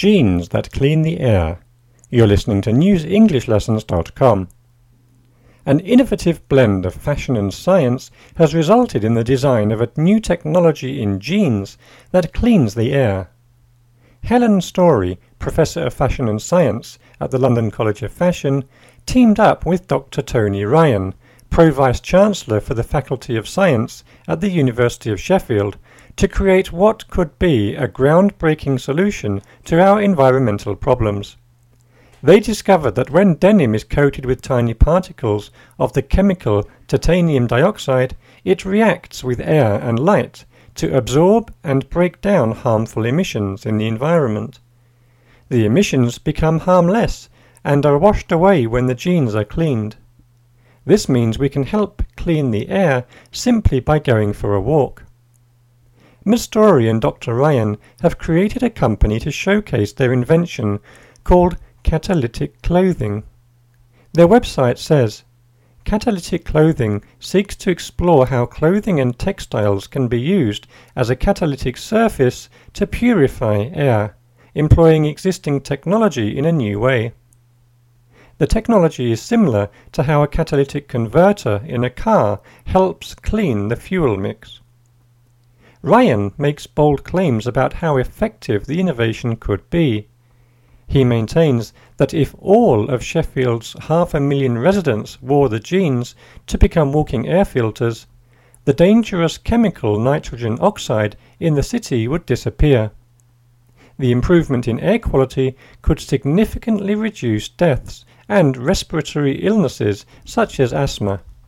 Genes that clean the air. You're listening to newsenglishLessons.com. An innovative blend of fashion and science has resulted in the design of a new technology in genes that cleans the air. Helen Storey, Professor of Fashion and Science at the London College of Fashion, teamed up with Dr. Tony Ryan, Pro-Vice-Chancellor for the Faculty of Science at the University of Sheffield, to create what could be a groundbreaking solution to our environmental problems. They discovered that when denim is coated with tiny particles of the chemical titanium dioxide, it reacts with air and light to absorb and break down harmful emissions in the environment. The emissions become harmless and are washed away when the genes are cleaned. This means we can help clean the air simply by going for a walk. Ms. Storey and Dr. Ryan have created a company to showcase their invention called Catalytic Clothing. Their website says, "Catalytic clothing seeks to explore how clothing and textiles can be used as a catalytic surface to purify air, employing existing technology in a new way." The technology is similar to how a catalytic converter in a car helps clean the fuel mix. Ryan makes bold claims about how effective the innovation could be. He maintains that if all of Sheffield's 500,000 residents wore the genes to become walking air filters, the dangerous chemical nitrogen oxide in the city would disappear. The improvement in air quality could significantly reduce deaths and respiratory illnesses such as asthma.